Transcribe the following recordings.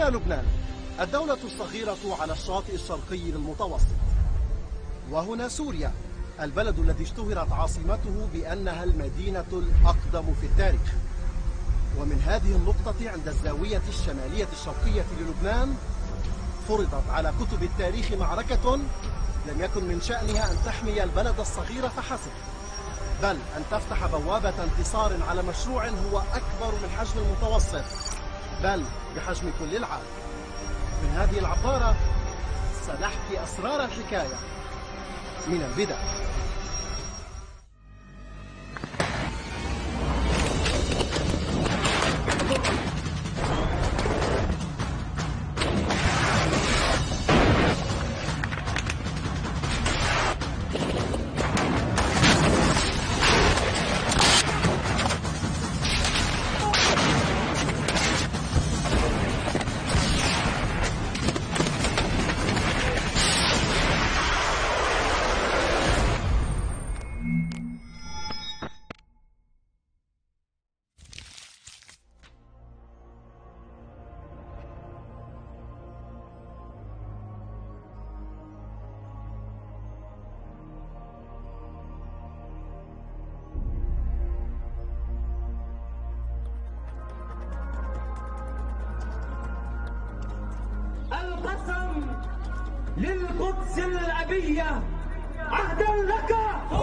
هنا لبنان، الدولة الصغيرة على الشاطئ الشرقي للمتوسط. وهنا سوريا، البلد الذي اشتهرت عاصمته بأنها المدينة الأقدم في التاريخ. ومن هذه النقطة عند الزاوية الشمالية الشرقية للبنان فرضت على كتب التاريخ معركة لم يكن من شأنها أن تحمي البلد الصغير فحسب، بل أن تفتح بوابة انتصار على مشروع هو أكبر من حجم المتوسط، بل بحجم كل العالم. من هذه العبارة سنحكي أسرار الحكاية من البداية. القسم للقدس الأبية عهدا لك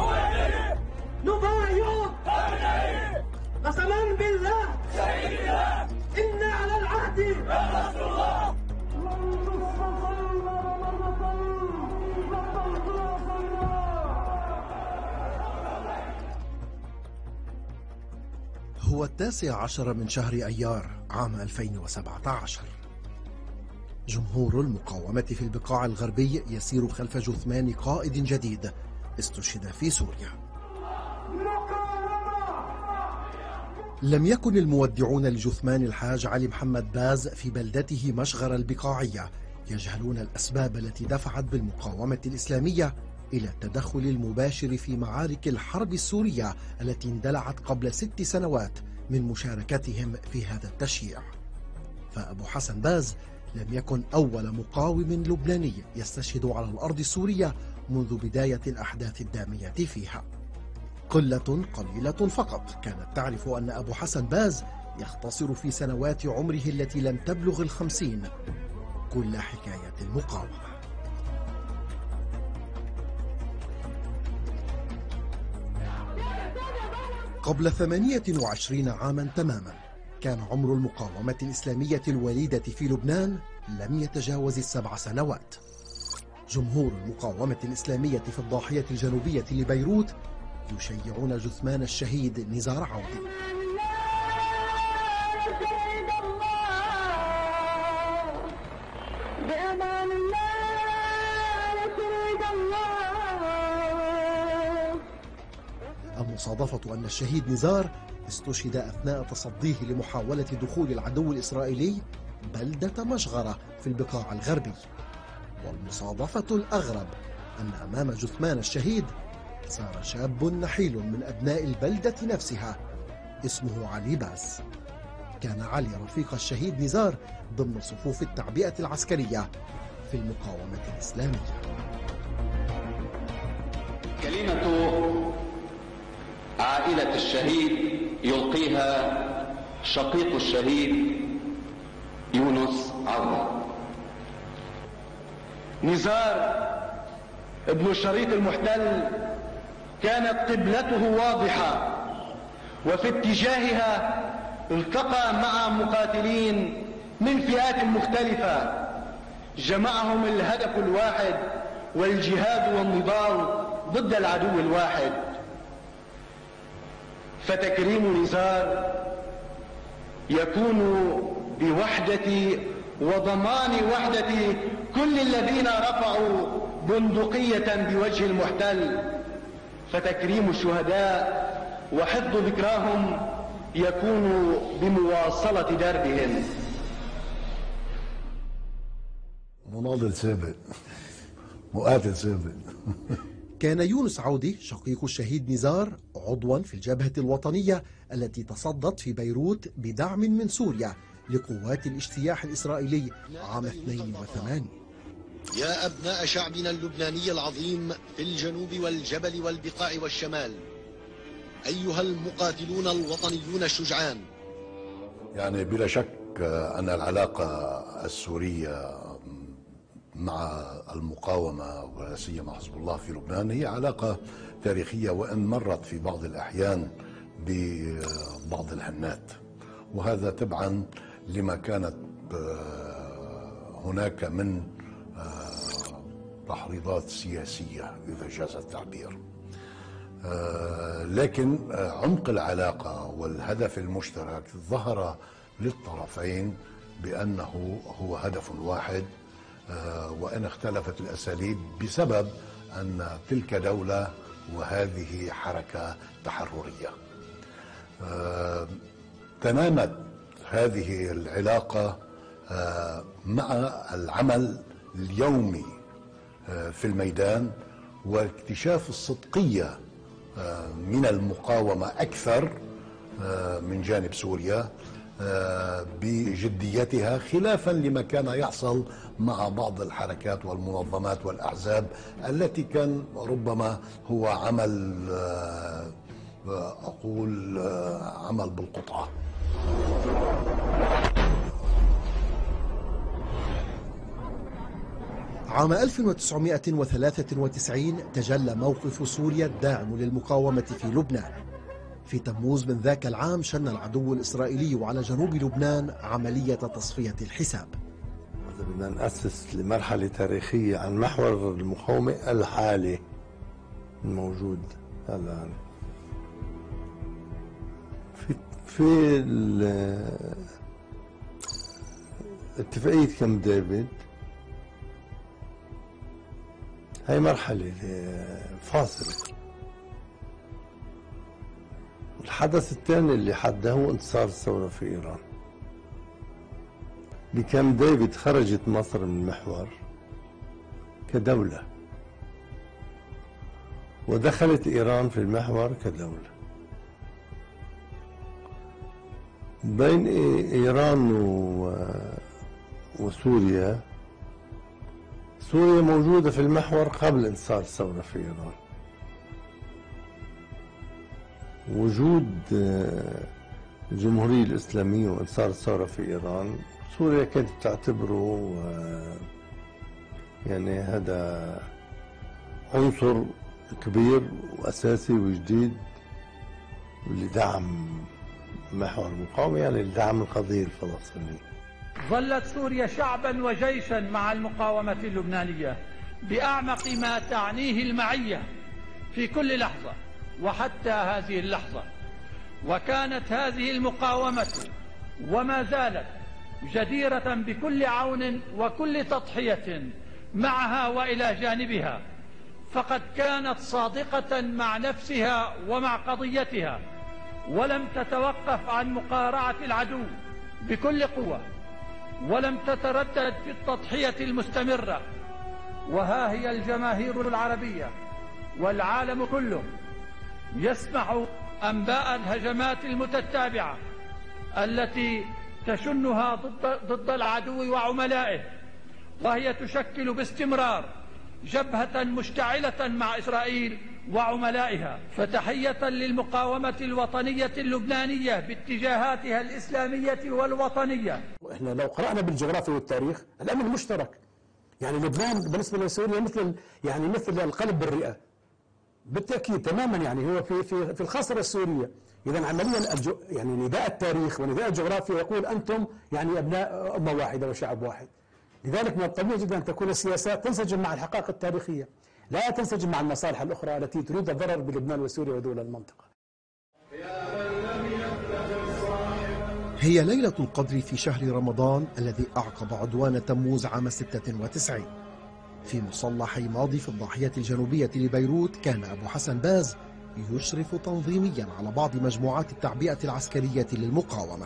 نبايع قسما بالله إنا على العهد يا رسول الله. هو 19 من شهر أيار عام 2017. جمهور المقاومة في البقاع الغربي يسير خلف جثمان قائد جديد استشهد في سوريا. لم يكن المودعون لجثمان الحاج علي محمد باز في بلدته مشغر البقاعية يجهلون الأسباب التي دفعت بالمقاومة الإسلامية إلى التدخل المباشر في معارك الحرب السورية التي اندلعت قبل 6 سنوات من مشاركتهم في هذا التشييع. فأبو حسن باز لم يكن أول مقاوم لبناني يستشهد على الأرض السورية منذ بداية الأحداث الدامية فيها. قلة قليلة فقط كانت تعرف أن أبو حسن باز يختصر في سنوات عمره التي لم تبلغ 50 كل حكاية المقاومة. قبل 28 عاما تماما كان عمر المقاومة الإسلامية الوليدة في لبنان لم يتجاوز 7 سنوات. جمهور المقاومة الإسلامية في الضاحية الجنوبية لبيروت يشيعون جثمان الشهيد نزار عودي. المصادفة أن الشهيد نزار استشهد أثناء تصديه لمحاولة دخول العدو الإسرائيلي بلدة مشغرة في البقاع الغربي. والمصادفة الأغرب أن أمام جثمان الشهيد سار شاب نحيل من أبناء البلدة نفسها اسمه علي باز. كان علي رفيق الشهيد نزار ضمن صفوف التعبئة العسكرية في المقاومة الإسلامية. كلمة عائلة الشهيد يلقيها شقيق الشهيد يونس عودة. نزار ابن الشريط المحتل كانت قبلته واضحة، وفي اتجاهها التقى مع مقاتلين من فئات مختلفة جمعهم الهدف الواحد والجهاد والنضال ضد العدو الواحد. فتكريم نزار يكون بوحدة وضمان وحدة كل الذين رفعوا بندقية بوجه المحتل. فتكريم الشهداء وحفظ ذكراهم يكون بمواصلة دربهم. مناضل سابق، مقاتل سابق. كان يونس عودي شقيق الشهيد نزار عضوا في الجبهة الوطنية التي تصدت في بيروت بدعم من سوريا لقوات الاجتياح الإسرائيلي عام 82. يا أبناء شعبنا اللبناني العظيم في الجنوب والجبل والبقاع والشمال، أيها المقاتلون الوطنيون الشجعان، يعني بلا شك أن العلاقة السورية مع المقاومة ولا سيما حزب الله في لبنان هي علاقة تاريخية، وإن مرت في بعض الأحيان ببعض الهنات، وهذا تبعا لما كانت هناك من تحريضات سياسية إذا جاز التعبير. لكن عمق العلاقة والهدف المشترك ظهر للطرفين بأنه هو هدف واحد، وإن اختلفت الأساليب بسبب أن تلك دولة وهذه حركة تحررية. تنامت هذه العلاقة مع العمل اليومي في الميدان واكتشاف الصدقية من المقاومة أكثر من جانب سوريا بجديتها، خلافا لما كان يحصل مع بعض الحركات والمنظمات والأحزاب التي كان ربما هو عمل أقول عمل بالقطعة. عام 1993 تجلى موقف سوريا الداعم للمقاومة في لبنان. في تموز من ذاك العام شن العدو الإسرائيلي على جنوب لبنان عملية تصفية الحساب. بدنا نأسس لمرحلة تاريخية عن محور المقاومة الحالي الموجود الآن. في اتفاقية كامب ديفيد، هاي مرحلة فاصلة. الحدث الثاني اللي حده هو انتصار الثورة في إيران. بكامب ديفيد خرجت مصر من المحور كدولة، ودخلت إيران في المحور كدولة. بين إيران وسوريا، سوريا موجودة في المحور قبل انتصار الثورة في إيران. وجود الجمهورية الإسلامية وانتصار الثورة في إيران، سوريا كانت تعتبره يعني هذا عنصر كبير وأساسي وجديد لدعم محور المقاومة، يعني لدعم القضية الفلسطينية. ظلت سوريا شعبا وجيشا مع المقاومة اللبنانية بأعمق ما تعنيه المعية في كل لحظة وحتى هذه اللحظة، وكانت هذه المقاومة وما زالت جديرة بكل عون وكل تضحية معها وإلى جانبها، فقد كانت صادقة مع نفسها ومع قضيتها، ولم تتوقف عن مقارعة العدو بكل قوة، ولم تتردد في التضحية المستمرة. وها هي الجماهير العربية والعالم كله يسمع أنباء الهجمات المتتابعة التي تشنها ضد العدو وعملائه، وهي تشكل باستمرار جبهة مشتعلة مع إسرائيل وعملائها. فتحية للمقاومة الوطنية اللبنانية باتجاهاتها الإسلامية والوطنية. احنا لو قرأنا بالجغرافيا والتاريخ، الأمن مشترك. يعني لبنان بالنسبة لسوريا مثل القلب بالرئة بالتأكيد تماما. يعني هو في الخاصرة السورية. إذا عمليا يعني نداء التاريخ ونداء الجغرافيا يقول أنتم يعني أبناء أمة واحدة وشعب واحد. لذلك من الطبيعي جدا أن تكون السياسات تنسجم مع الحقائق التاريخية، لا تنسجم مع المصالح الأخرى التي تريد الضرر بلبنان وسوريا ودول المنطقة. هي ليلة القدر في شهر رمضان الذي أعقب عدوان تموز عام 96. في مصلى حي ماضي في الضاحية الجنوبية لبيروت كان أبو حسن باز يشرف تنظيميا على بعض مجموعات التعبئة العسكرية للمقاومة.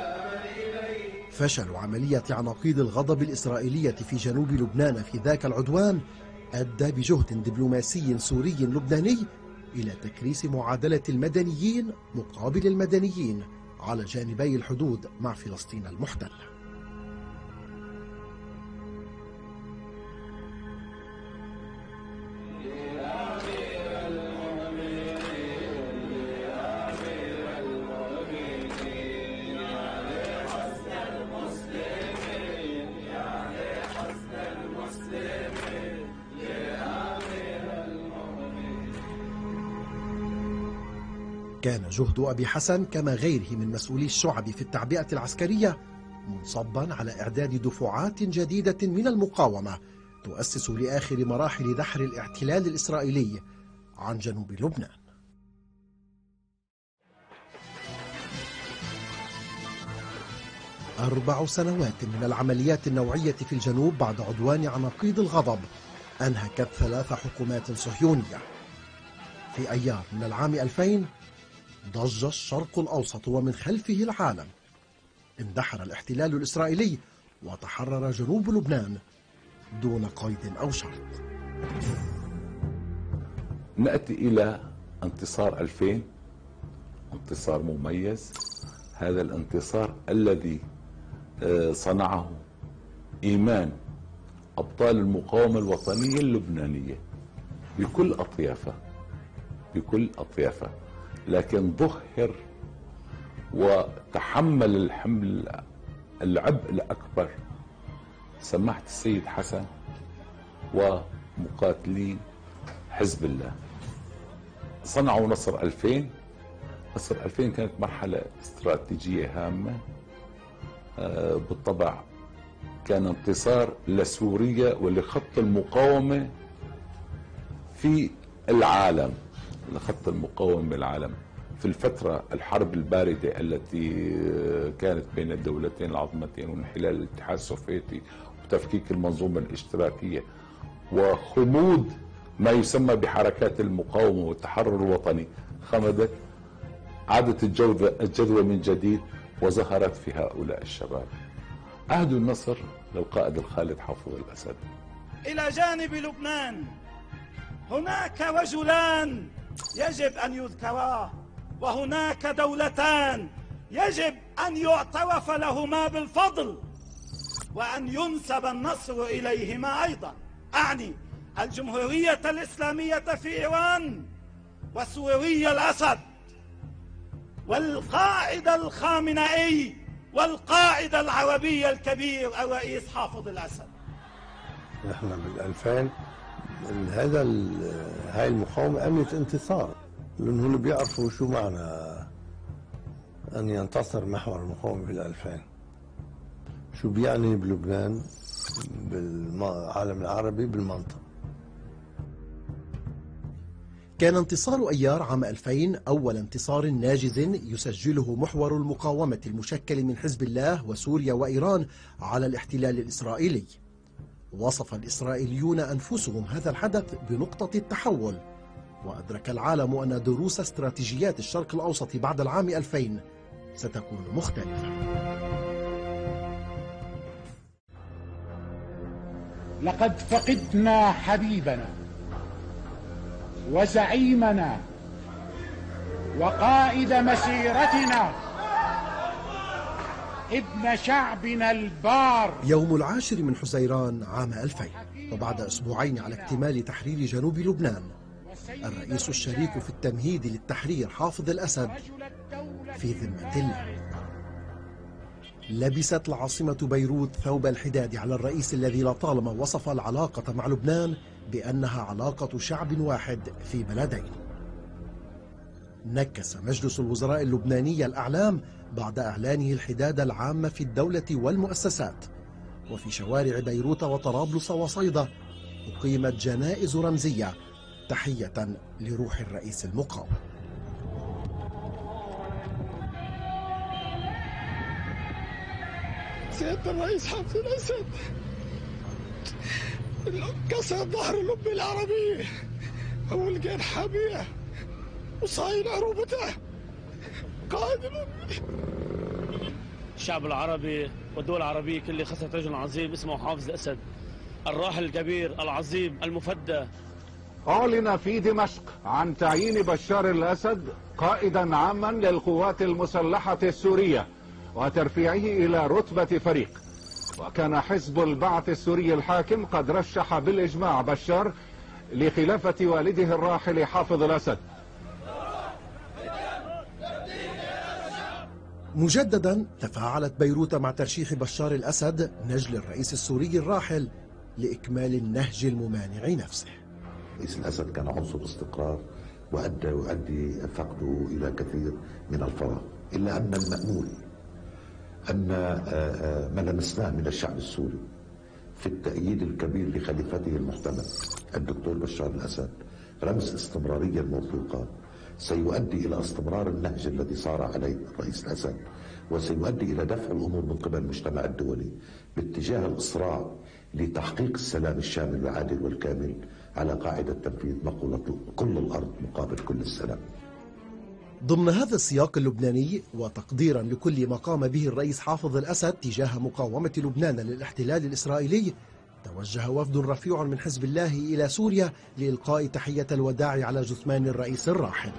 فشل عملية عناقيد الغضب الإسرائيلية في جنوب لبنان في ذاك العدوان أدى بجهد دبلوماسي سوري لبناني إلى تكريس معادلة المدنيين مقابل المدنيين على جانبي الحدود مع فلسطين المحتلة. كان جهد أبي حسن كما غيره من مسؤولي الشعب في التعبئة العسكرية منصبا على إعداد دفعات جديدة من المقاومة تؤسس لآخر مراحل دحر الاحتلال الإسرائيلي عن جنوب لبنان. أربع سنوات من العمليات النوعية في الجنوب بعد عدوان عناقيد الغضب أنهكت 3 حكومات صهيونية. في أيار من العام 2000 ضج الشرق الأوسط ومن خلفه العالم. اندحر الاحتلال الإسرائيلي وتحرر جنوب لبنان دون قيد أو شرط. نأتي إلى انتصار 2000، انتصار مميز. هذا الانتصار الذي صنعه إيمان أبطال المقاومة الوطنية اللبنانية بكل أطيافها، لكن ظهر وتحمل العبء الأكبر سماحة السيد حسن ومقاتلين حزب الله. صنعوا نصر 2000. نصر 2000 كانت مرحلة استراتيجية هامة. بالطبع كان انتصار لسوريا ولخط المقاومة في العالم، في الفترة الحرب الباردة التي كانت بين الدولتين العظمتين وانحلال الاتحاد السوفيتي وتفكيك المنظومة الاشتراكية وخمود ما يسمى بحركات المقاومة والتحرر الوطني، خمدت، عادت الجذوة من جديد وظهرت في هؤلاء الشباب. عهد النصر للقائد الخالد حافظ الأسد. إلى جانب لبنان هناك رجلان يجب أن يذكرا، وهناك دولتان يجب أن يعترف لهما بالفضل وأن ينسب النصر إليهما أيضا. أعني الجمهورية الإسلامية في إيران وسوريا الأسد والقائد الخامنئي والقائد العربي الكبير الرئيس حافظ الأسد. نحن بال2000 هاي المقاومة أمنت انتصار، لأنه اللي بيعرفوا شو معنى أن ينتصر محور المقاومة بال2000، شو بيعني بلبنان، بالعالم العربي، بالمنطقة. كان انتصار أيار عام 2000 أول انتصار ناجز يسجله محور المقاومة المشكل من حزب الله وسوريا وإيران على الاحتلال الإسرائيلي. وصف الإسرائيليون أنفسهم هذا الحدث بنقطة التحول، وأدرك العالم أن دروس استراتيجيات الشرق الأوسط بعد العام 2000 ستكون مختلفة. لقد فقدنا حبيبنا وزعيمنا وقائد مسيرتنا ابن شعبنا البار. يوم 10 من حزيران عام 2000، وبعد أسبوعين على اكتمال تحرير جنوب لبنان، الرئيس الشريك في التمهيد للتحرير حافظ الأسد في ذمة الله. لبست العاصمة بيروت ثوب الحداد على الرئيس الذي لطالما وصف العلاقة مع لبنان بأنها علاقة شعب واحد في بلدين. نكس مجلس الوزراء اللبناني الأعلام بعد إعلانه الحداد العام في الدولة والمؤسسات، وفي شوارع بيروت وطرابلس وصيدا أقيمت جنائز رمزية تحية لروح الرئيس المقاوم. سيادة الرئيس حافظ الأسد كسر ظهر الأمة العربية ولقى حامية وصاين عروبته قائد الأمة. الشعب العربي والدول العربية كلها خسرت رجل عظيم اسمه حافظ الأسد، الراحل الكبير العظيم المفدى أعلن في دمشق عن تعيين بشار الأسد قائدا عاما للقوات المسلحة السورية وترفيعه إلى رتبة فريق. وكان حزب البعث السوري الحاكم قد رشح بالإجماع بشار لخلافة والده الراحل حافظ الأسد. مجددا تفاعلت بيروت مع ترشيح بشار الأسد نجل الرئيس السوري الراحل لإكمال النهج الممانع نفسه. رئيس الأسد كان عنصر استقرار ويؤدي فقده إلى كثير من الفراغ، إلا أن المأمول أن ما لمسناه من الشعب السوري في التأييد الكبير لخليفته المحتمل الدكتور بشار الأسد رمز استمرارية موثوقة سيؤدي إلى استمرار النهج الذي صار عليه الرئيس الأسد، وسيؤدي إلى دفع الأمور من قبل المجتمع الدولي باتجاه الإصراع لتحقيق السلام الشامل والعادل والكامل على قاعدة تنفيذ مقولة كل الأرض مقابل كل السلام. ضمن هذا السياق اللبناني وتقديرا لكل ما قام به الرئيس حافظ الأسد تجاه مقاومة لبنان للاحتلال الإسرائيلي، توجه وفد رفيع من حزب الله إلى سوريا لإلقاء تحية الوداع على جثمان الرئيس الراحل.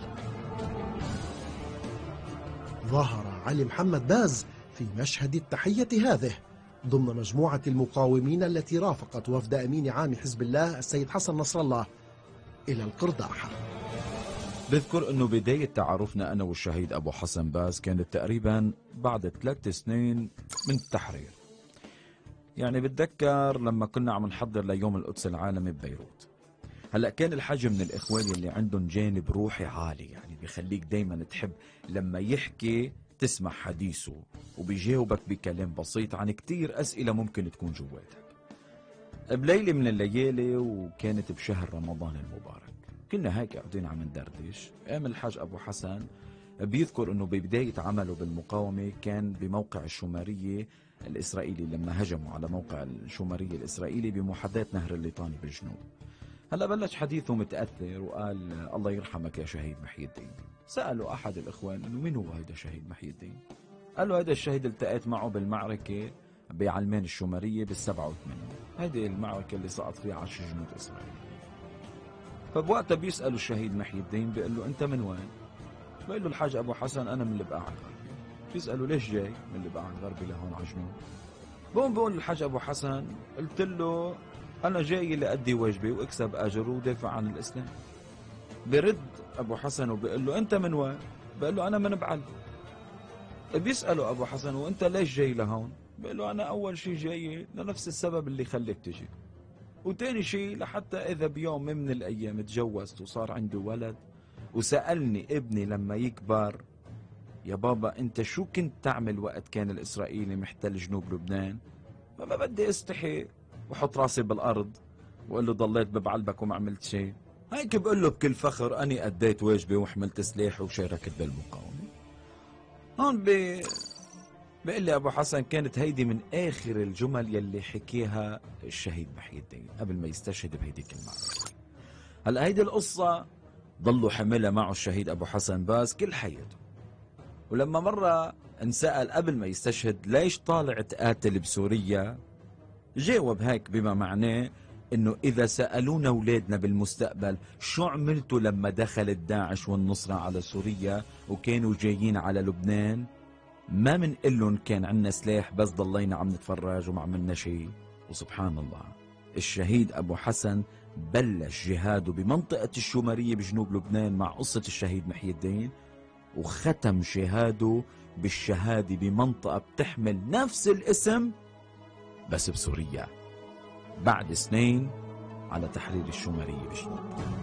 ظهر علي محمد باز في مشهد التحية هذه ضمن مجموعة المقاومين التي رافقت وفد أمين عام حزب الله السيد حسن نصر الله إلى القرداحة. بذكر أنه بداية تعارفنا أنا والشهيد أبو حسن باز كانت تقريبا بعد 3 سنين من التحرير. يعني بتذكر لما كنا عم نحضر ليوم القدس العالمي ببيروت. هلأ كان الحاج من الإخوان اللي عندهم جانب روحي عالي، يعني بيخليك دايما تحب لما يحكي تسمع حديثه وبيجاوبك بكلام بسيط عن كتير أسئلة ممكن تكون جواتك. بليلة من الليالي وكانت بشهر رمضان المبارك، كنا هيك قاعدين عم ندردش، قام الحاج أبو حسن بيذكر أنه ببداية عمله بالمقاومة كان بموقع الشومرية الإسرائيلي لما هجموا على موقع الشومرية الإسرائيلي بمحاذاة نهر الليطاني بالجنوب. هلا بلش حديثه متأثر وقال الله يرحمك يا شهيد محي الدين. سألوا أحد الإخوان إنه مين هو هيدا شهيد محي الدين؟ قال له هيدا الشهيد التقيت معه بالمعركة بعلمان الشومرية بال87، هيدي المعركة اللي سقط فيها 10 جنود إسرائيل. فبوقتها بيسألوا الشهيد محي الدين بيقول له أنت من وين؟ بيقول له الحاج أبو حسن أنا من البقاع الغربي. بيسألوا ليش جاي من البقاع الغربي لهون على جنوب؟ بقول الحاج أبو حسن قلت له أنا جاي لأدي واجبي وأكسب أجر ودافع عن الإسلام. برد أبو حسن وبيقول له أنت من وين؟ بيقول له أنا من بعل. بيسأله أبو حسن وأنت ليش جاي لهون؟ بيقول له أنا أول شيء جاي لنفس السبب اللي خليك تجي، وتاني شيء لحتى إذا بيوم من الأيام تجوزت وصار عنده ولد وسألني ابني لما يكبر يا بابا أنت شو كنت تعمل وقت كان الإسرائيلي محتل جنوب لبنان؟ فما بدي استحي وحط راسي بالأرض وقال له ضليت ببعلبك وما عملت شيء. هيك بقول له بكل فخر أني أديت واجبي وحملت سلاح وشاركت بالمقاومة. هون بقول لي أبو حسن كانت هيدي من آخر الجمل يلي حكيها الشهيد محي الدين قبل ما يستشهد بهيديك المعركة. هلا هيدي القصة ضلوا حملها معه الشهيد أبو حسن باز كل حياته. ولما مرة انسأل قبل ما يستشهد ليش طالع تقاتل بسوريا، جاوب هيك بما معناه انه اذا سألونا اولادنا بالمستقبل شو عملتوا لما دخلت داعش والنصرة على سوريا وكانوا جايين على لبنان، ما منقلن كان عنا سلاح بس ضلينا عم نتفرج وما عملنا شيء. وسبحان الله الشهيد ابو حسن بلش جهاده بمنطقة الشومرية بجنوب لبنان مع قصة الشهيد محي الدين، وختم جهاده بالشهادة بمنطقة بتحمل نفس الاسم بس بسوريا بعد سنين على تحرير الشومرية بجنوب.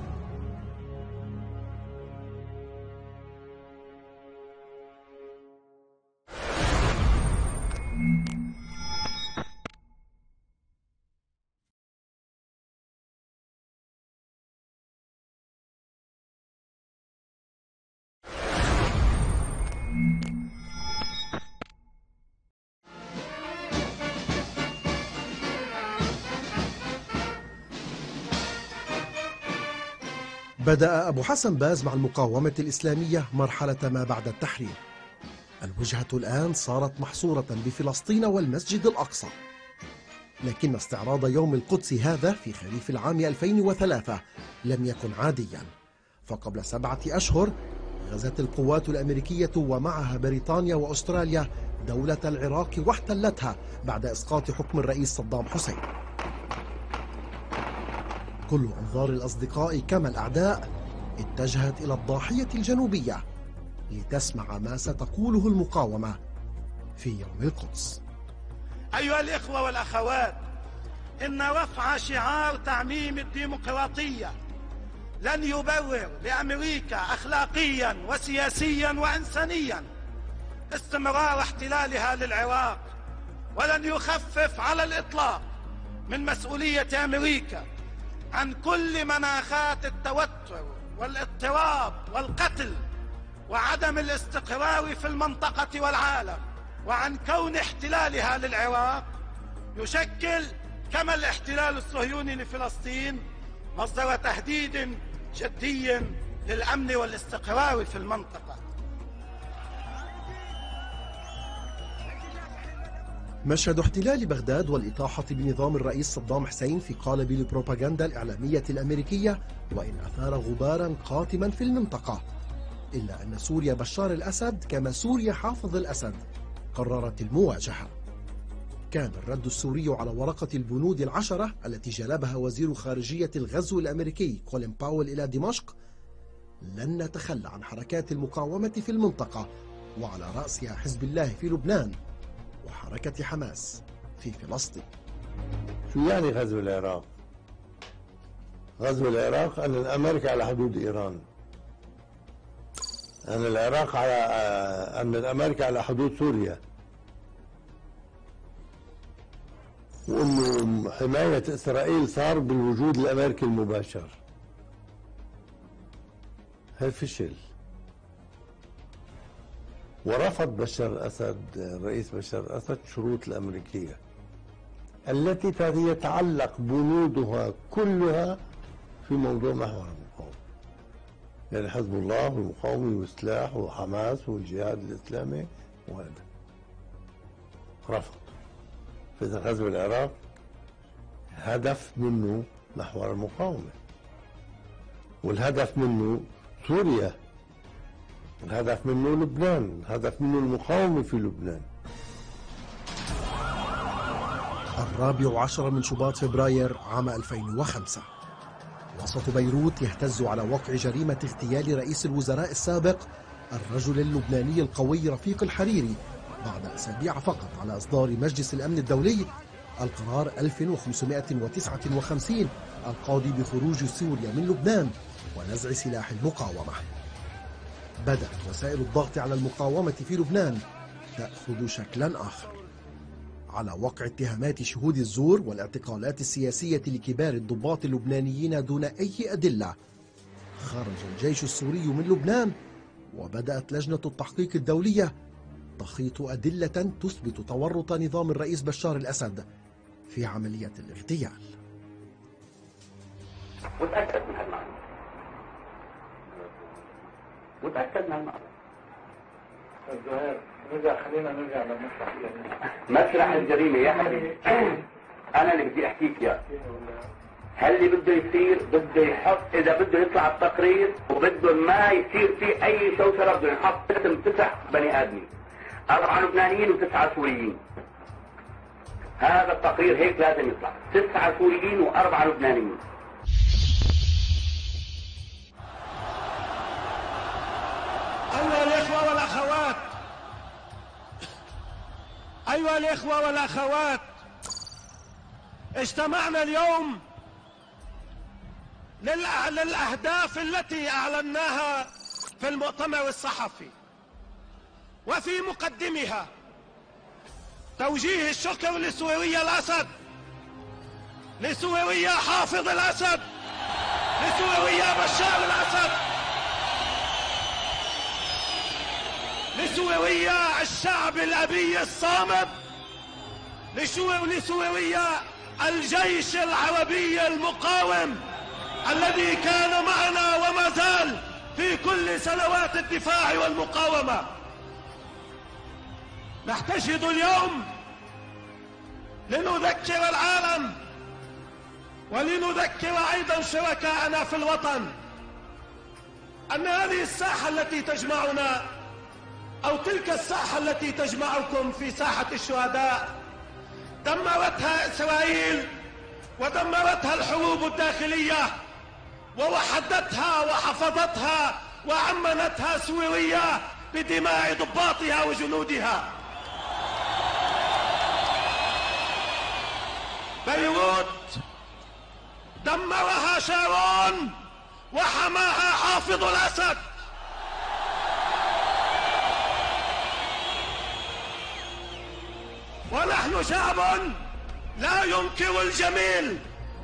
بدأ أبو حسن باز مع المقاومة الإسلامية مرحلة ما بعد التحرير. الوجهة الآن صارت محصورة بفلسطين والمسجد الأقصى. لكن استعراض يوم القدس هذا في خريف العام 2003 لم يكن عاديا، فقبل 7 أشهر غزت القوات الأمريكية ومعها بريطانيا وأستراليا دولة العراق واحتلتها بعد إسقاط حكم الرئيس صدام حسين. كل أنظار الأصدقاء كما الأعداء اتجهت إلى الضاحية الجنوبية لتسمع ما ستقوله المقاومة في يوم القدس. أيها الإخوة والأخوات، إن رفع شعار تعميم الديمقراطية لن يبرر لأمريكا أخلاقيا وسياسيا وإنسانيا استمرار احتلالها للعراق، ولن يخفف على الإطلاق من مسؤولية أمريكا عن كل مناخات التوتر والاضطراب والقتل وعدم الاستقرار في المنطقة والعالم، وعن كون احتلالها للعراق يشكل كما الاحتلال الصهيوني لفلسطين مصدر تهديد جدي للأمن والاستقرار في المنطقة. مشهد احتلال بغداد والإطاحة بنظام الرئيس صدام حسين في قالب البروباغندا الإعلامية الأمريكية وإن أثار غبارا قاتما في المنطقة، إلا أن سوريا بشار الأسد كما سوريا حافظ الأسد قررت المواجهة. كان الرد السوري على ورقة البنود العشرة التي جلبها وزير خارجية الغزو الأمريكي كولين باول إلى دمشق: لن نتخلى عن حركات المقاومة في المنطقة، وعلى رأسها حزب الله في لبنان وحركة حماس في فلسطين. شو يعني غزو العراق؟ غزو العراق أن أمريكا على حدود إيران، أن العراق على أن الأمريكا على حدود سوريا، وأنه حماية إسرائيل صار بالوجود الأمريكي المباشر. هالفشل ورفض بشار الأسد الرئيس بشار الأسد شروط الأمريكية التي يتعلق بنودها كلها في موضوع محور المقاومة، يعني حزب الله والمقاومة والسلاح وحماس والجهاد الإسلامي وهذا رفض. فإذا غزو العراق هدف منه محور المقاومة، والهدف منه سوريا، الهدف منه لبنان، الهدف منه المقاومة في لبنان. 14 من شباط فبراير عام 2005 وسط بيروت يهتز على وقع جريمة اغتيال رئيس الوزراء السابق الرجل اللبناني القوي رفيق الحريري بعد أسابيع فقط على إصدار مجلس الأمن الدولي القرار 1559 القاضي بخروج سوريا من لبنان ونزع سلاح المقاومة. بدأت وسائل الضغط على المقاومة في لبنان تأخذ شكلا آخر. على وقع اتهامات شهود الزور والاعتقالات السياسية لكبار الضباط اللبنانيين دون أي أدلة، خرج الجيش السوري من لبنان وبدأت لجنة التحقيق الدولية تخيط أدلة تثبت تورط نظام الرئيس بشار الأسد في عملية الاغتيال. متأكد من هالمعلومة، متأكد من هالمعلومة. زهير خلينا نرجع للمسرح. مسرح الجريمة يا حبيبي، أنا اللي بدي أحكيك إياه. هل اللي بده يصير بده يحط، إذا بده يطلع التقرير وبده ما يصير فيه أي شوشرة، بده يحط اسم 9 بني آدمين، 4 لبنانيين و9 سوريين. هذا التقرير هيك لازم يطلع، 9 سوريين و4 لبنانيين. أيها الإخوة والأخوات، أيها الإخوة والأخوات، اجتمعنا اليوم للأهداف التي أعلناها في المؤتمر الصحفي، وفي مقدمها توجيه الشكر لسوريا الأسد، لسوريا حافظ الأسد، لسوريا بشار الأسد، لسوريا الشعب الأبي الصامد، لسوريا الجيش العربي المقاوم الذي كان معنا وما زال في كل سنوات الدفاع والمقاومة. نحتشد اليوم لنذكر العالم ولنذكر أيضا شركاءنا في الوطن أن هذه الساحة التي تجمعنا أو تلك الساحة التي تجمعكم في ساحة الشهداء دمرتها إسرائيل ودمرتها الحروب الداخلية ووحدتها وحفظتها وعمنتها سوريا بدماء ضباطها وجنودها. بيروت دمرها شارون وحماها حافظ الأسد. ونحن شعب لا ينكر الجميل.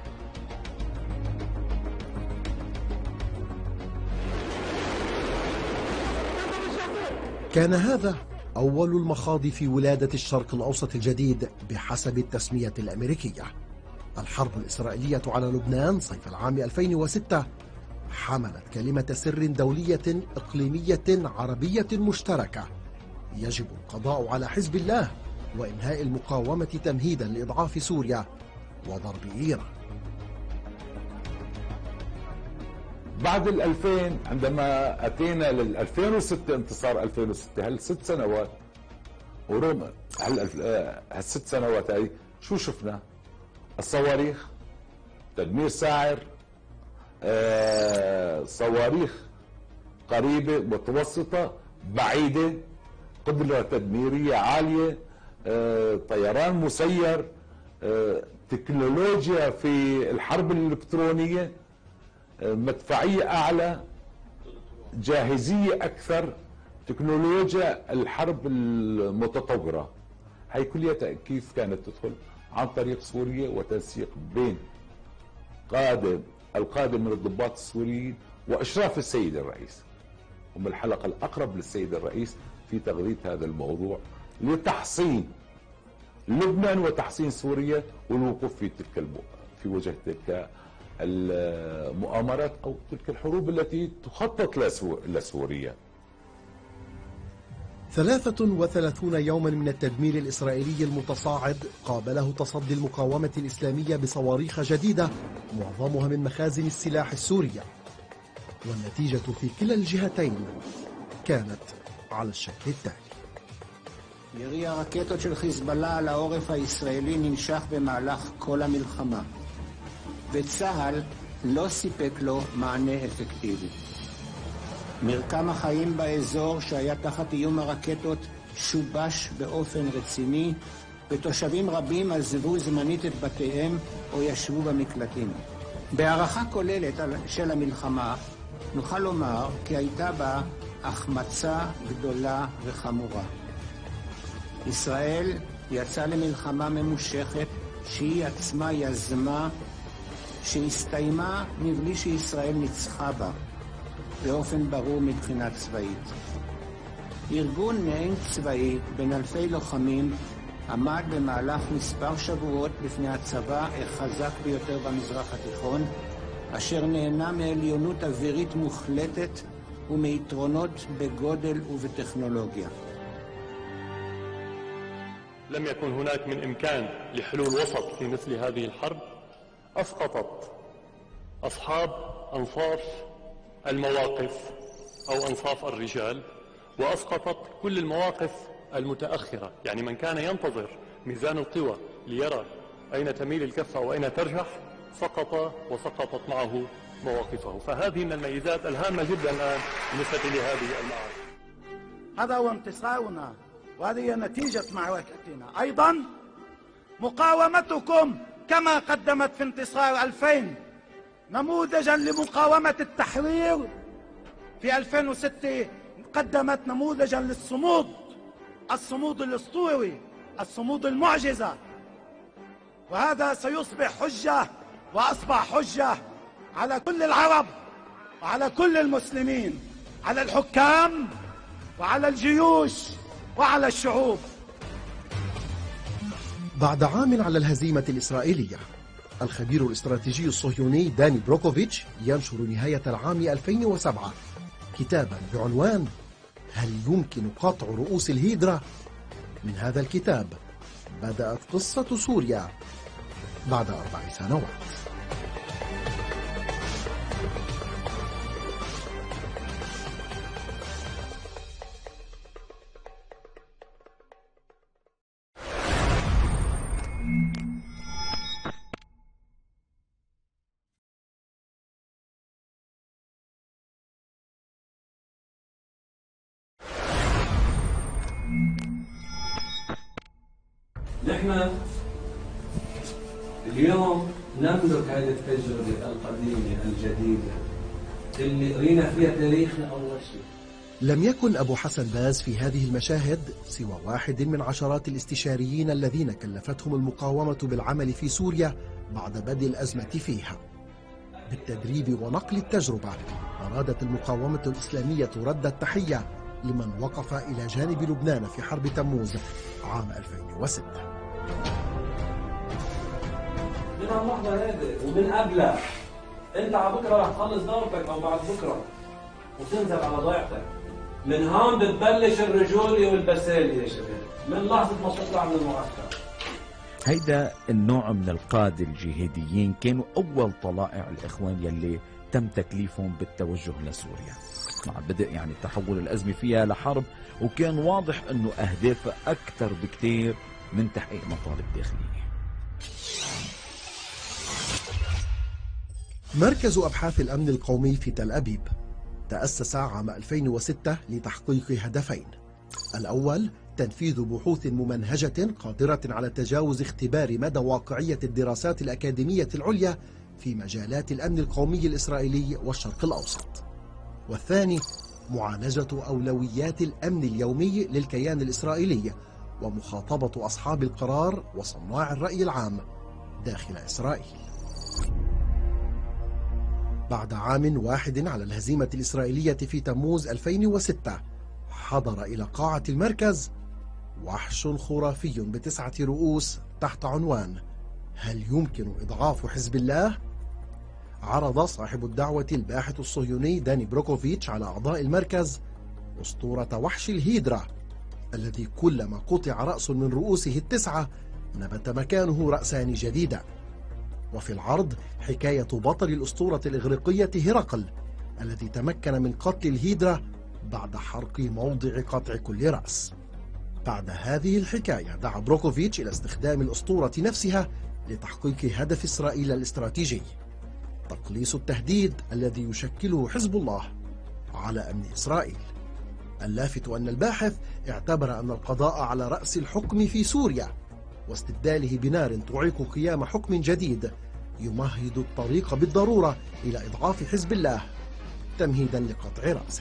كان هذا أول المخاض في ولادة الشرق الأوسط الجديد بحسب التسمية الأمريكية. الحرب الإسرائيلية على لبنان صيف العام 2006 حملت كلمة سر دولية إقليمية عربية مشتركة يجب القضاء على حزب الله وإنهاء المقاومة تمهيدا لإضعاف سوريا وضرب إيران. بعد 2000 عندما أتينا لل 2006 انتصار 2006 هل 6 سنوات وروما هالست سنوات هاي شو شفنا؟ الصواريخ، تدمير ساعر، صواريخ قريبة متوسطة بعيدة، قدرة تدميرية عالية، طيران مسير، تكنولوجيا في الحرب الإلكترونية، مدفعية أعلى، جاهزية أكثر، تكنولوجيا الحرب المتطورة. هي كلها كيف كانت تدخل؟ عن طريق سوريا وتنسيق بين القادة من الضباط السوريين وإشراف السيد الرئيس. هم الحلقة الأقرب للسيد الرئيس في تغذية هذا الموضوع لتحصين لبنان وتحصين سوريا والوقوف في وجه تلك المؤامرات أو تلك الحروب التي تخطط لسوريا. 33 يوما من التدمير الإسرائيلي المتصاعد قابله تصدي المقاومة الإسلامية بصواريخ جديدة معظمها من مخازن السلاح السورية، والنتيجة في كلا الجهتين كانت على الشكل التالي. ירי הרקטות של חיזבאללה על העורף הישראלי נמשך במהלך כל המלחמה, וצה"ל לא סיפק לו מענה אפקטיבי. מרקם החיים באזור שהיה תחת איום הרקטות שובש באופן רציני, ותושבים רבים עזבו זמנית את בתיהם או ישבו במקלטים. בהערכה כוללת של המלחמה נוכל לומר כי הייתה בה החמצה גדולה וחמורה. ישראל יצאה למלחמה ממושכת שהיא עצמה יזמה, שהסתיימה מבלי שישראל ניצחה בה באופן ברור מבחינה צבאית. ארגון מעין צבאי בין אלפי לוחמים עמד במהלך מספר שבועות בפני הצבא החזק ביותר במזרח התיכון, אשר נהנה מעליונות אווירית מוחלטת ומיתרונות בגודל ובטכנולוגיה. لم يكن هناك من إمكان لحلول وسط في مثل هذه الحرب. أسقطت أصحاب أنصاف المواقف أو أنصاف الرجال، وأسقطت كل المواقف المتأخرة، يعني من كان ينتظر ميزان القوى ليرى أين تميل الكفة وأين ترجح سقط وسقطت معه مواقفه. فهذه من الميزات الهامة جدا الآن بالنسبة لهذه المعارك. هذا هو انتصارنا وهذه نتيجة معركتنا. أيضا مقاومتكم كما قدمت في انتصار 2000 نموذجا لمقاومة التحرير، في 2006 قدمت نموذجا للصمود، الصمود الأسطوري، الصمود المعجزة، وهذا سيصبح حجة وأصبح حجة على كل العرب وعلى كل المسلمين، على الحكام وعلى الجيوش وعلى الشعوب. بعد عام على الهزيمة الإسرائيلية، الخبير الاستراتيجي الصهيوني داني بروكوفيتش ينشر نهاية العام 2007 كتابا بعنوان هل يمكن قطع رؤوس الهيدرا؟ من هذا الكتاب بدأت قصة سوريا بعد 4 سنوات. نحن اليوم نملك هذه التجربة القديمة الجديدة اللي قرينا فيها تاريخنا أول شيء. لم يكن أبو حسن باز في هذه المشاهد سوى واحد من عشرات الاستشاريين الذين كلفتهم المقاومة بالعمل في سوريا بعد بدء الأزمة فيها. بالتدريب ونقل التجربة أرادت المقاومة الإسلامية رد التحية لمن وقف إلى جانب لبنان في حرب تموز عام 2006. من اللحظة هذه ومن قبلها أنت على بكرة رح تخلص دورتك أو بعد بكرة وتنزل على ضيعتك. من هون بتبلش الرجولة والبسالة يا شباب، من لحظة ما تطلع من المعسكر. هيدا النوع من القادة الجهاديين كانوا أول طلائع الإخوان يلي تم تكليفهم بالتوجه لسوريا مع بدء يعني تحول الأزمة فيها لحرب، وكان واضح أنه أهدافها أكثر بكتير من تحقيق مطالب داخلية. مركز أبحاث الأمن القومي في تل أبيب تأسس عام 2006 لتحقيق هدفين: الأول تنفيذ بحوث ممنهجة قادرة على تجاوز اختبار مدى واقعية الدراسات الأكاديمية العليا في مجالات الأمن القومي الإسرائيلي والشرق الأوسط، والثاني معالجة أولويات الأمن اليومي للكيان الإسرائيلي ومخاطبة أصحاب القرار وصناع الرأي العام داخل إسرائيل. بعد عام واحد على الهزيمة الإسرائيلية في تموز 2006 حضر إلى قاعة المركز وحش خرافي ب9 رؤوس تحت عنوان: هل يمكن إضعاف حزب الله؟ عرض صاحب الدعوة الباحث الصهيوني داني بروكوفيتش على أعضاء المركز أسطورة وحش الهيدرا الذي كلما قطع رأس من رؤوسه ال9 نبت مكانه رأسان جديدا. وفي العرض حكاية بطل الأسطورة الإغريقية هرقل الذي تمكن من قتل الهيدرا بعد حرق موضع قطع كل رأس. بعد هذه الحكاية دعا بروكوفيتش إلى استخدام الأسطورة نفسها لتحقيق هدف إسرائيل الاستراتيجي: تقليص التهديد الذي يشكله حزب الله على أمن إسرائيل. اللافت أن الباحث اعتبر أن القضاء على رأس الحكم في سوريا واستبداله بنار تعيق قيام حكم جديد يمهد الطريق بالضرورة إلى إضعاف حزب الله تمهيدا لقطع رأسه.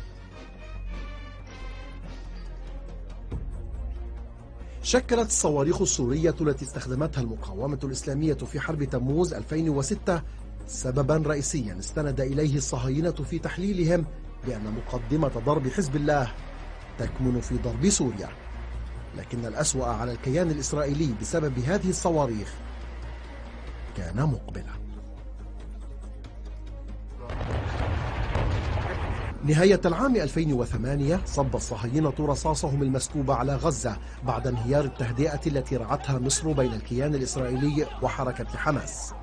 شكلت الصواريخ السورية التي استخدمتها المقاومة الإسلامية في حرب تموز 2006 سببا رئيسيا استند إليه الصهاينة في تحليلهم بأن مقدمة ضرب حزب الله تكمن في ضرب سوريا، لكن الأسوأ على الكيان الإسرائيلي بسبب هذه الصواريخ كان مقبلا. نهاية العام 2008 صب الصهاينة رصاصهم المسكوب على غزة بعد انهيار التهدئة التي رعتها مصر بين الكيان الإسرائيلي وحركة حماس.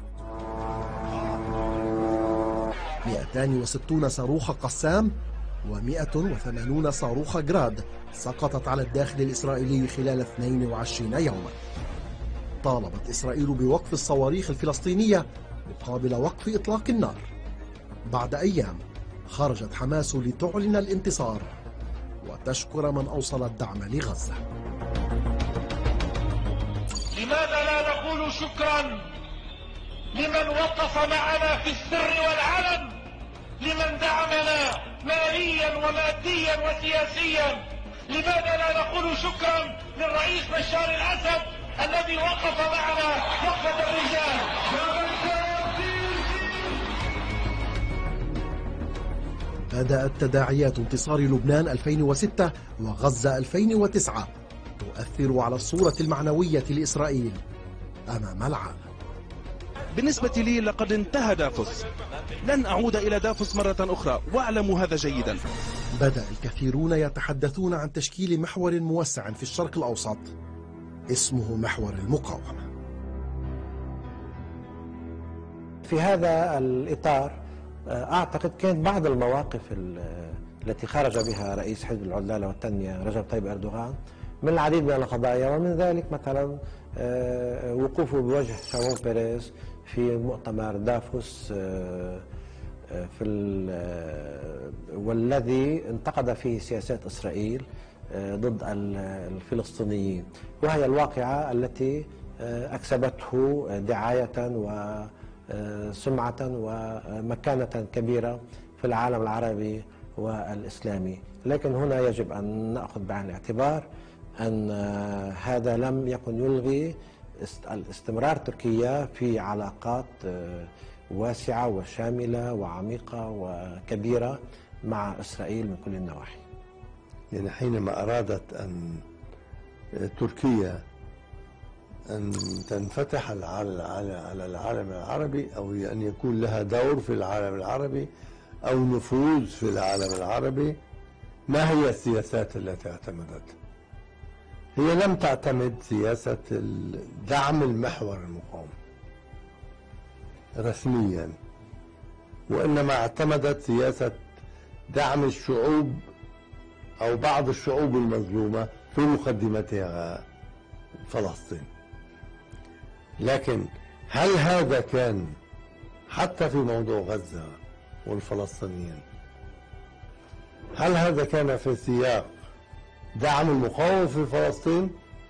260 صاروخ قسام و180 صاروخ جراد سقطت على الداخل الإسرائيلي خلال 22 يوما. طالبت إسرائيل بوقف الصواريخ الفلسطينية مقابل وقف إطلاق النار. بعد أيام خرجت حماس لتعلن الانتصار وتشكر من أوصل الدعم لغزة. لماذا لا نقول شكرا لمن وقف معنا في السر والعلن، لمن دعمنا ماليا وماديا وسياسيا؟ لماذا لا نقول شكرا للرئيس بشار الأسد الذي وقف معنا وقفة الرجال؟ بدأت تداعيات انتصار لبنان 2006 وغزة 2009 تؤثر على الصورة المعنوية لإسرائيل أمام العالم. بالنسبة لي لقد انتهى دافوس، لن أعود إلى دافوس مرة أخرى واعلموا هذا جيدا. بدأ الكثيرون يتحدثون عن تشكيل محور موسع في الشرق الأوسط اسمه محور المقاومة. في هذا الإطار أعتقد كانت بعض المواقف التي خرج بها رئيس حزب العدالة والتنمية رجب طيب أردوغان من العديد من القضايا، ومن ذلك مثلا وقوفه بوجه شامون بيريز في مؤتمر دافوس والذي انتقد فيه سياسات إسرائيل ضد الفلسطينيين، وهي الواقعة التي أكسبته دعاية وسمعة ومكانة كبيرة في العالم العربي والإسلامي. لكن هنا يجب أن نأخذ بعين الاعتبار أن هذا لم يكن يلغي استمرار تركيا في علاقات واسعة وشاملة وعميقة وكبيرة مع إسرائيل من كل النواحي. يعني حينما أرادت أن تركيا أن تنفتح على العالم العربي، أو أن يكون لها دور في العالم العربي أو نفوذ في العالم العربي، ما هي السياسات التي اعتمدت؟ هي لم تعتمد سياسة دعم المحور المقاوم رسميا، وإنما اعتمدت سياسة دعم الشعوب أو بعض الشعوب المظلومة في مقدمتها فلسطين. لكن هل هذا كان حتى في موضوع غزة والفلسطينيين، هل هذا كان في سياق دعم المقاومة في فلسطين،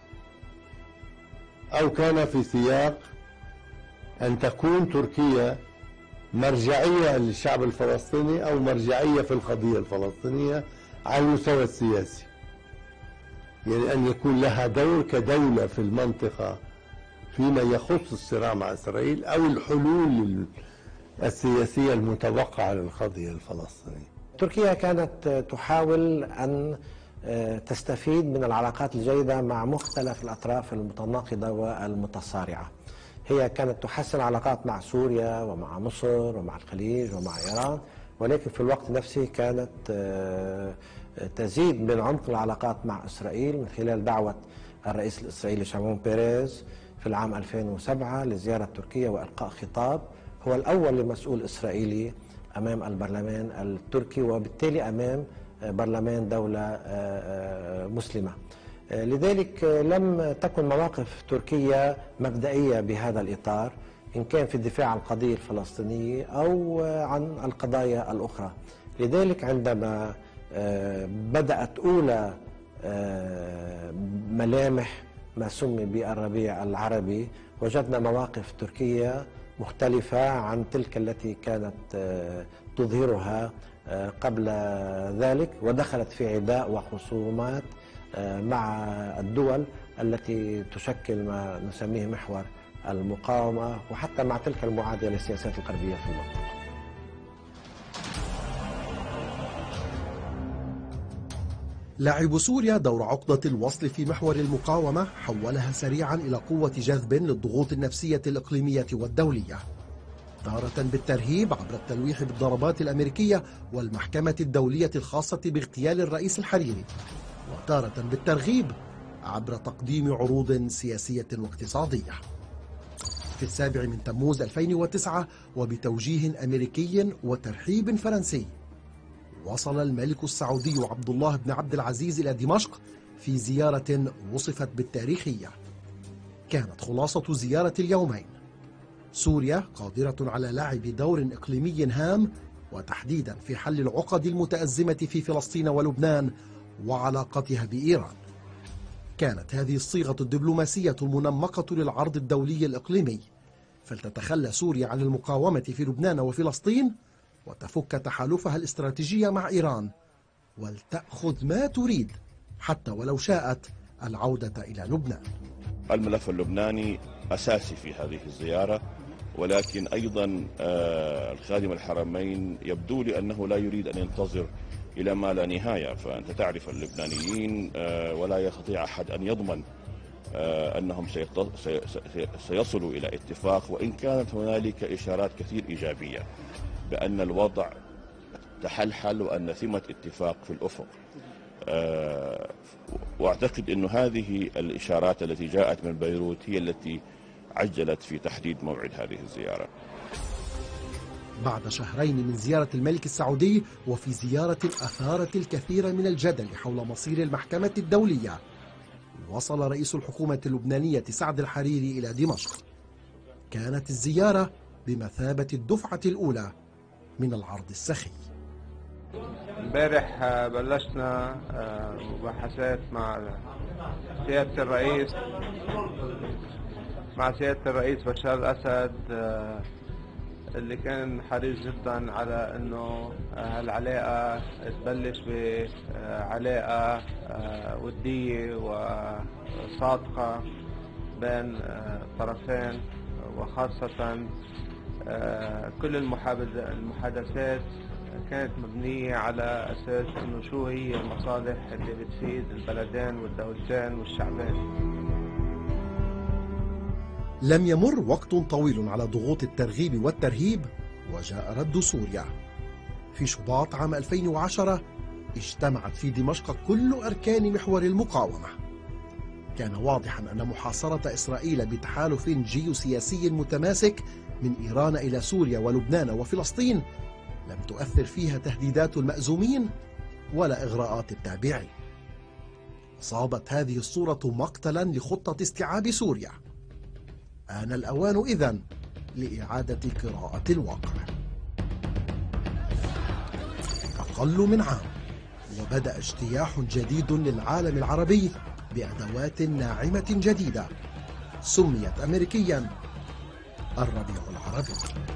أو كان في سياق أن تكون تركيا مرجعية للشعب الفلسطيني أو مرجعية في القضية الفلسطينية على المستوى السياسي؟ يعني أن يكون لها دور كدولة في المنطقة فيما يخص الصراع مع إسرائيل أو الحلول السياسية المتوقعة للقضية الفلسطينية. تركيا كانت تحاول أن تستفيد من العلاقات الجيدة مع مختلف الأطراف المتناقضة والمتصارعة. هي كانت تحسن العلاقات مع سوريا ومع مصر ومع الخليج ومع إيران، ولكن في الوقت نفسه كانت تزيد من عمق العلاقات مع إسرائيل من خلال دعوة الرئيس الإسرائيلي شامون بيريز في العام 2007 لزيارة تركيا وإلقاء خطاب هو الأول لمسؤول إسرائيلي أمام البرلمان التركي، وبالتالي أمام برلمان دولة مسلمة. لذلك لم تكن مواقف تركيا مبدئية بهذا الإطار، إن كان في الدفاع عن القضية الفلسطينية أو عن القضايا الأخرى. لذلك عندما بدأت أولى ملامح ما سمي بالربيع العربي، وجدنا مواقف تركيا مختلفة عن تلك التي كانت تظهرها قبل ذلك، ودخلت في عداء وخصومات مع الدول التي تشكل ما نسميه محور المقاومة، وحتى مع تلك المعادية للسياسات الغربية في المنطقة. لعب سوريا دور عقدة الوصل في محور المقاومة، حولها سريعا إلى قوة جذب للضغوط النفسية الإقليمية والدولية، تارة بالترهيب عبر التلويح بالضربات الأمريكية والمحكمة الدولية الخاصة باغتيال الرئيس الحريري، وتارة بالترغيب عبر تقديم عروض سياسية واقتصادية. في 7 تموز 2009 وبتوجيه أمريكي وترحيب فرنسي، وصل الملك السعودي عبد الله بن عبد العزيز إلى دمشق في زيارة وصفت بالتاريخية. كانت خلاصة زيارة اليومين: سوريا قادرة على لعب دور إقليمي هام، وتحديدا في حل العقد المتأزمة في فلسطين ولبنان وعلاقتها بإيران. كانت هذه الصيغة الدبلوماسية المنمقة للعرض الدولي الإقليمي، فلتتخلى سوريا عن المقاومة في لبنان وفلسطين وتفك تحالفها الاستراتيجي مع إيران، ولتأخذ ما تريد حتى ولو شاءت العودة إلى لبنان. الملف اللبناني أساسي في هذه الزيارة، ولكن أيضا الخادم الحرمين يبدو لي أنه لا يريد أن ينتظر إلى ما لا نهاية. فأنت تعرف اللبنانيين ولا يستطيع أحد أن يضمن أنهم سيصلوا إلى اتفاق، وإن كانت هنالك إشارات كثير إيجابية بأن الوضع تحلحل وأن ثمة اتفاق في الأفق. وأعتقد أن هذه الإشارات التي جاءت من بيروت هي التي عجلت في تحديد موعد هذه الزيارة. بعد شهرين من زيارة الملك السعودي وفي زيارة أثارت الكثير من الجدل حول مصير المحكمة الدولية، وصل رئيس الحكومة اللبنانية سعد الحريري إلى دمشق. كانت الزيارة بمثابة الدفعة الأولى من العرض السخي. امبارح بلشنا مباحثات مع سيادة الرئيس بشار الأسد، اللي كان حريص جدا على انه هالعلاقة تبلش بعلاقة ودية وصادقة بين الطرفين، وخاصة كل المحادثات كانت مبنية على أساس أنه شو هي المصالح اللي بتفيد البلدين والدولتين والشعبين. لم يمر وقت طويل على ضغوط الترغيب والترهيب وجاء رد سوريا. في شباط عام 2010 اجتمعت في دمشق كل أركان محور المقاومة. كان واضحا أن محاصرة إسرائيل بتحالف جيوسياسي متماسك من إيران إلى سوريا ولبنان وفلسطين لم تؤثر فيها تهديدات المأزومين ولا إغراءات التابعين. صابت هذه الصورة مقتلا لخطة استيعاب سوريا. آن الأوان إذن لإعادة قراءة الواقع. أقل من عام وبدأ اجتياح جديد للعالم العربي بأدوات ناعمة جديدة سميت أمريكيا الربيع العربي.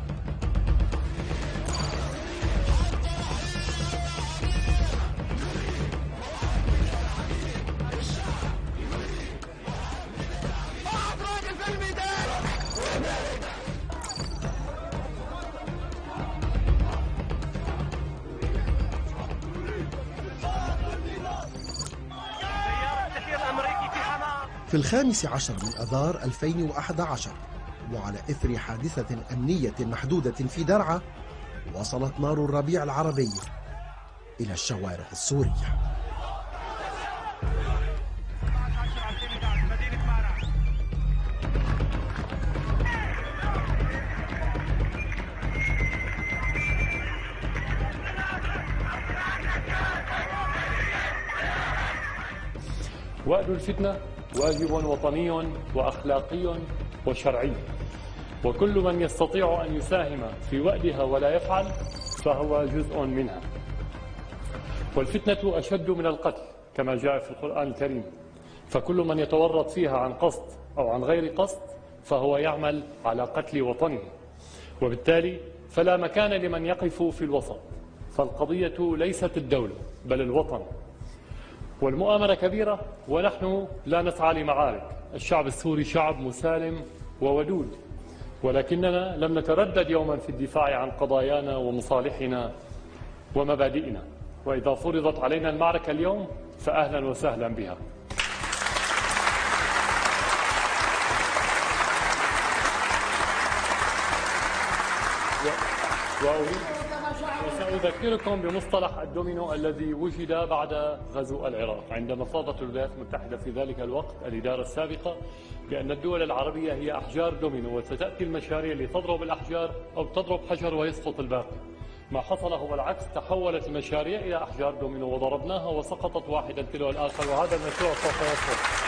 في 15 من أذار 2011 وعلى إثر حادثة أمنية محدودة في درعا وصلت نار الربيع العربي إلى الشوارع السورية. وأد الفتنة واجب وطني وأخلاقي وشرعي، وكل من يستطيع أن يساهم في وأدها ولا يفعل فهو جزء منها. والفتنة أشد من القتل كما جاء في القرآن الكريم، فكل من يتورط فيها عن قصد أو عن غير قصد فهو يعمل على قتل وطنه، وبالتالي فلا مكان لمن يقف في الوسط، فالقضية ليست الدولة بل الوطن. والمؤامرة كبيرة ونحن لا نسعى لمعارك. الشعب السوري شعب مسالم وودود، ولكننا لم نتردد يوما في الدفاع عن قضايانا ومصالحنا ومبادئنا، وإذا فرضت علينا المعركة اليوم فأهلا وسهلا بها. وسأذكركم بمصطلح الدومينو الذي وجد بعد غزو العراق، عندما فرضت الولايات المتحدة في ذلك الوقت الإدارة السابقة بأن الدول العربية هي أحجار دومينو، وستأتي المشاريع لتضرب الأحجار أو تضرب حجر ويسقط الباقي. ما حصل هو العكس، تحولت المشاريع إلى أحجار دومينو وضربناها وسقطت واحدا تلو الآخر، وهذا المشروع سوف يسقط.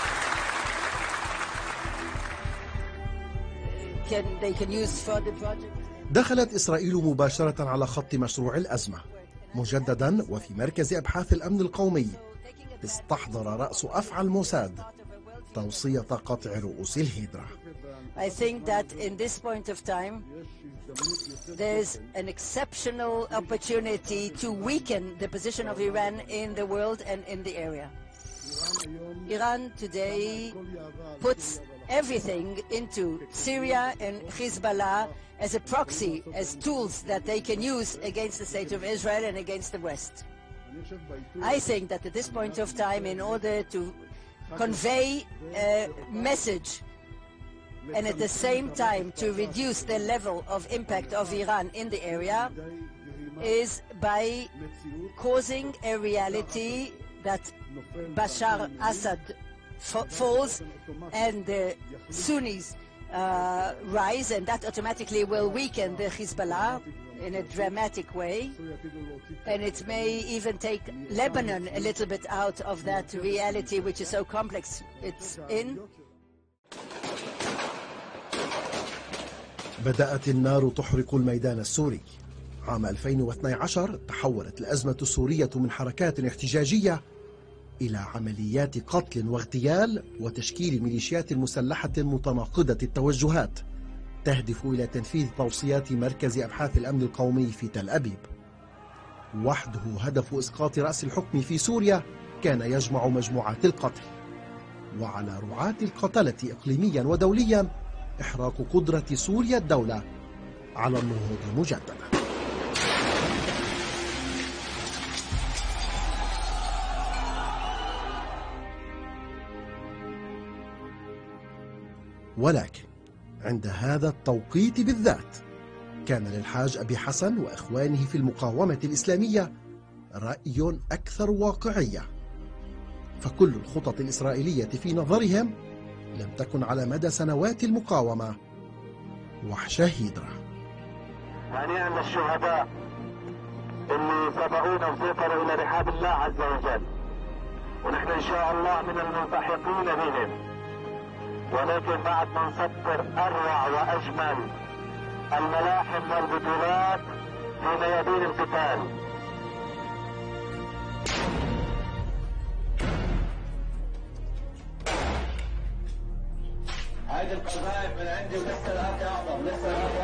دخلت إسرائيل مباشرة على خط مشروع الأزمة مجددا، وفي مركز أبحاث الأمن القومي استحضر رأس أفعى الموساد توصية قطع رؤوس الهيدرا. I think that in this point of time there's an exceptional opportunity to weaken the position of Iran in the world and in the area. Iran today puts everything into Syria and Hezbollah as a proxy, as tools that they can use against the state of Israel and against the West. I think that at this point of time, in order to convey a message and at the same time to reduce the level of impact of Iran in the area, is by causing a reality that Bashar Assad falls and the Sunnis rise, and that automatically will weaken the Hezbollah in a dramatic way, and it may even take Lebanon a little bit out of that reality which is so complex it's in. بدأت النار تحرق الميدان السوري. عام 2012 تحولت الأزمة السورية من حركات احتجاجية إلى عمليات قتل واغتيال وتشكيل ميليشيات مسلحة متناقضة التوجهات تهدف إلى تنفيذ توصيات مركز أبحاث الأمن القومي في تل أبيب. وحده هدف إسقاط رأس الحكم في سوريا كان يجمع مجموعات القتل، وعلى رعاة القتلة إقليميا ودوليا إحراق قدرة سوريا الدولة على النهوض مجددا. ولكن عند هذا التوقيت بالذات كان للحاج أبي حسن وإخوانه في المقاومة الإسلامية رأي أكثر واقعية، فكل الخطط الإسرائيلية في نظرهم لم تكن على مدى سنوات المقاومة وحشة هيدرا. هنيئا للشهداء اللي سبقونا وسافروا إلى رحاب الله عز وجل، ونحن إن شاء الله من الملتحقين بهم، ولكن بعد ما نسطر أروع وأجمل الملاحم والبطولات في ميادين القتال. هذه القذائف من عندي ولسه الآن أعظم، لسه الآن